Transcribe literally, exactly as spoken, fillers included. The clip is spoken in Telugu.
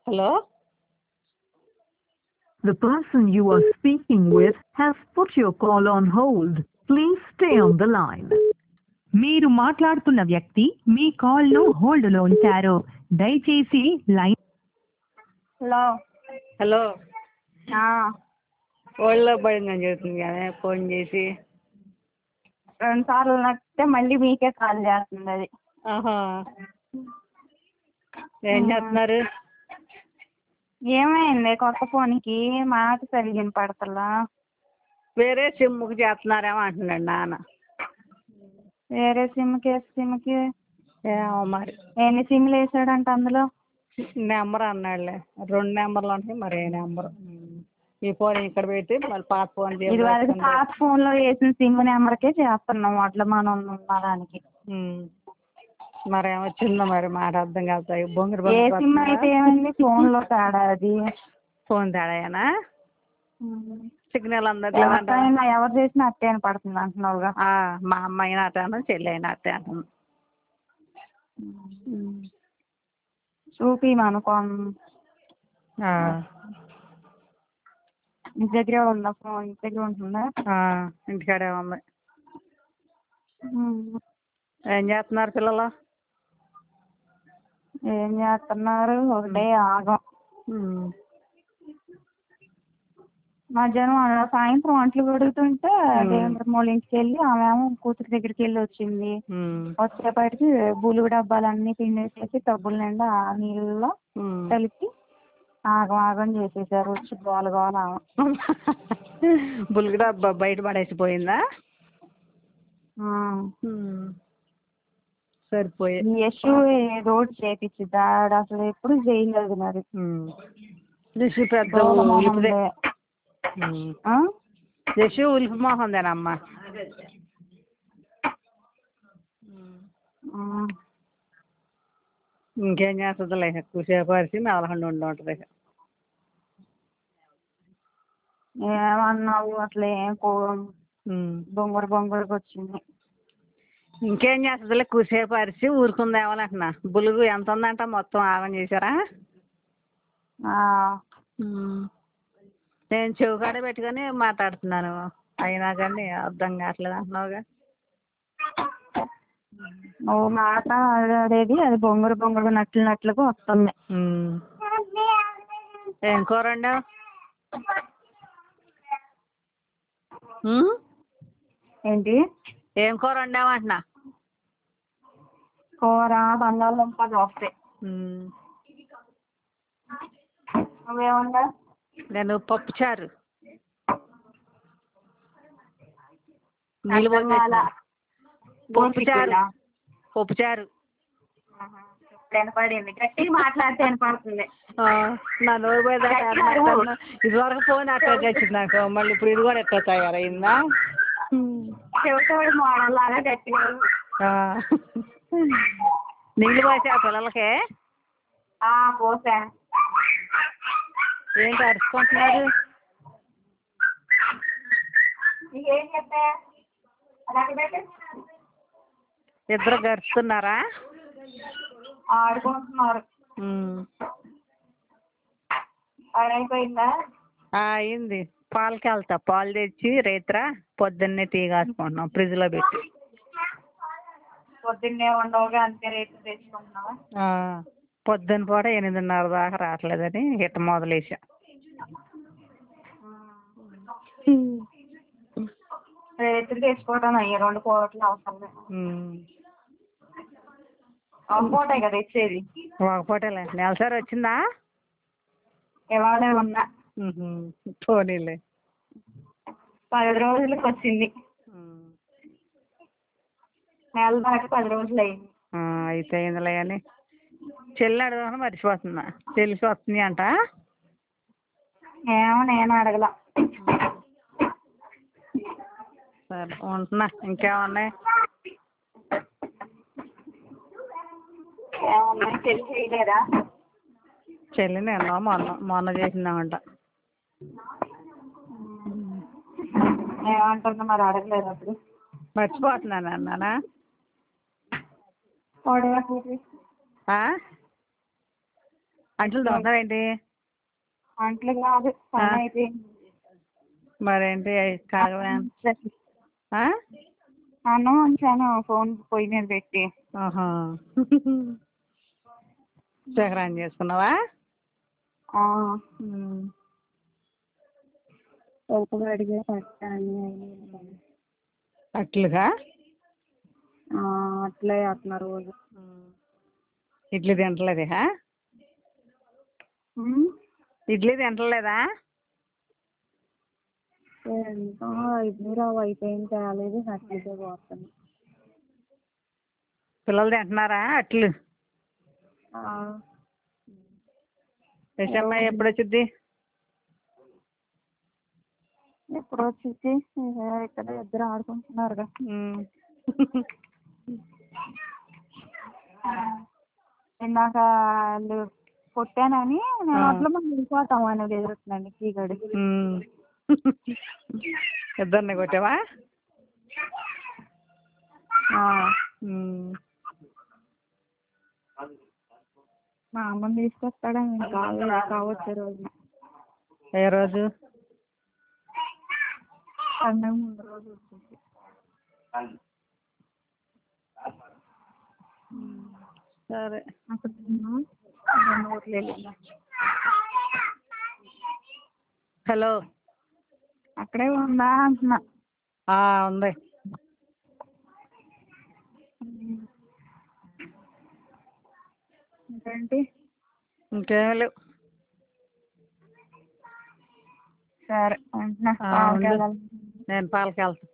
Hello The person you are speaking with has put your call on hold. Please stay on the line. మీరు మాట్లాడుతున్న వ్యక్తి మీ కాల్ను హోల్డ్లో ఉంచారు. దయచేసి లైన్. హలో హలో ఆ, ఒళ్ళో పడిందని చెబుతుంది కదా ఫోన్ చేసి. రెండు సార్లు నచ్చితే మళ్ళీ మీకే కాల్ చేస్తుంది అది. ఆహా ఏం చేస్తున్నారు? ఏమైంది కొత్త ఫోన్కి మాట సరిగ్గా వినపడతలా. వేరే సిమ్ముకి చేస్తున్నారేమో అంటున్నాడు నాన్న. వేరే సిమ్కి ఏ సిమ్కి ఏమో మరి ఎన్ని సిమ్లు వేసాడంట అందులో? నెంబర్ అన్నాడులే, రెండు నెంబర్లు ఉంటాయి మరి ఏ నెంబర్. ఈ ఫోన్ ఇక్కడ పెట్టి మళ్ళీ పాత ఫోన్ ఇది వరకు పాత ఫోన్ లో వేసిన సిమ్ నెంబర్కే చేస్తున్నాం అట్లా మనం ఉన్నదానికి. మరి ఏమొచ్చిందో మరి మాట అర్థం కాదు. బొంగురు ఏ సిమ్ అయితే ఏమైంది, ఫోన్ లో తేడా అది. ఫోన్ తేడానా? సిగ్నల్ అందట్లేదు. ఎవరికైనా ఎవరు చేసినా అట్టే పడుతుంది అంటున్నావుగా. మా అమ్మాయి అట్టాను, చెల్లి అయినా అట్టే అంటుంది. చూపి మనకో ఇంటి దగ్గరే ఉందా ఫోన్? ఇంటి దగ్గర ఉంటుందా? ఇంటికాడే ఉంది. ఏం చేస్తున్నారు పిల్లలు? ఏం చేస్తున్నారు ఒకటే ఆగం. మధ్యాహ్నం సాయంత్రం అంట్లు కడుగుతుంటే దేవేంద్ర మూల ఇంటికి వెళ్ళి ఆమె కూతురి దగ్గరికి వెళ్ళి వచ్చింది. వచ్చేపటికి బులుగు డబ్బాలన్నీ పిండేసేసి టబ్బుల నిండా నీళ్ళలో కలిపి ఆగం ఆగం చేసేసారు. వచ్చి గోల గోల. బులుగు డబ్బా బయట పడేసిపోయిందా? సరిపోయి యశు రోడ్ చేపించిద్దాడు, అసలు ఎప్పుడు చేయలేదు మరి. పెద్ద యశు ఉల్ఫ్ మోహందేనమ్మా. ఇంకేం చేస్తుందిలే, ఎక్కువసేపు పరిచి నలహండి ఉండి ఉంటుంది. ఏమన్నావు అసలు ఏం బొంగురు బొంగురుకి వచ్చింది. ఇంకేం చేస్తుందిలే, కూసేపు అరిచి ఊరుకుందేమోనంటున్నా. బులుగు ఎంత ఉందంట మొత్తం ఆగం చేశారా? నేను చెవుకాడ పెట్టుకొని మాట్లాడుతున్నాను, అయినా కానీ అర్థం కావట్లేదు అంటున్నావుగా. నువ్వు మాట్లాడేది అది బొంగురు బొంగురు నట్లు నట్లుగా వస్తుంది. ఏం కూర వండావు? ఏంటి ఏం కూర వండావు అంటున్నా? కూర బంగాళదుంప దోసే. నువ్వేమన్నా? నేను పప్పు చారు. పప్పు చారు పప్పు చారు వినపడింది, గట్టిగా మాట్లాడితే వినపడుతుంది. నా నోరు పోయేదా? ఇది వరకు ఫోన్ అటాచ్ వచ్చింది నాకు, మళ్ళీ ఇప్పుడు ఇది కూడా ఎట్లా తయారైందా? చెవిటోడు మోడల్ లాగా గట్టిగా. నీళ్ళు పోసా పిల్లలకి? పోసా. ఏంటి అరుచుకుంటున్నారు? ఏం చెప్పా? ఇద్దరు గడుస్తున్నారా? ఆడుకుంటున్నారు. అయిపోయిందా? అయింది. పాలకి వెళ్తా, పాలు తెచ్చి రేత్ర పొద్దున్నే టీ కాసుకుంటున్నాం ఫ్రిడ్జ్ లో పెట్టి. పొద్దున్నే ఉండవుగా, అంతే రేపు తెచ్చుకుంటున్నావా? పొద్దున్న పూట ఎనిమిదిన్నర దాకా రావట్లేదని హిట్ట మొదలేసా. రేతులు తెచ్చుకోవడం అయ్యి రెండు పూటలు అవసరం. ఒక పూటే కదా ఇచ్చేది? ఒక పూటలే. నెలసారి వచ్చిందా? ఇవాళ ఉన్నా. పోనీలే, పది రోజులకి వచ్చింది. నెల దాకా పది రోజులు అయింది. అయితే అయిందిలే అని చెల్లి అడగకుండా మర్చిపోతున్నా. చెల్లికి వస్తుంది అంట. ఏమో నేను అడగల. సరే ఉంటున్నా. ఇంకేమన్నాయి? ఏమన్నాయి? చెల్లి చేయలేదా? చెల్లి నిన్న మొన్న మొన్న చేసిందామంట. ఏమంటుందో మరి అడగలేదు. అప్పుడు మర్చిపోతున్నాను అన్నానా? అంట్లు తోముతున్నావేంటి? అంట్లు కాదు, పని అయిపోయింది. మరేంటి కడగవా? అన్నం వంచాను ఫోన్ పొయ్యి మీద పెట్టి. ఆహా, చక్రాన్ని చేసుకున్నావా? ఉప్పు అడిగే పట్టాను అట్లుగా అట్లే వేస్తున్నారు రోజు. ఇడ్లీ తింటలేదే? ఇడ్లీ తింటలేదా? ఇడ్లీ రావు అయిపోయింది, తేలేదు, అట్లయితే పోతుంది. పిల్లలు తింటున్నారా అట్లు? యశమ్మ ఎప్పుడు వచ్చింది? ఎప్పుడు వచ్చింది, ఇక్కడ ఇద్దరు ఆడుకుంటున్నారుగా. ఇందాక వాళ్ళు కొట్టానని నేను అట్లా మనం వెళ్ళిపోతాం అనేది ఎదురుతున్నాండి చీకటి. ఇద్దరిని కొట్టావా? మా అమ్మని తీసుకొస్తాడా కావాలి కావచ్చు రోజు. ఏ రోజు? పండగ ముందు రోజు వచ్చింది. సరే, అక్కడ హలో, అక్కడే ఉందా అంటున్నా. ఉంది. ఇంకేంటి? ఇంకేం లేవు. సరే, నేను పాలకి వెళ్తాను.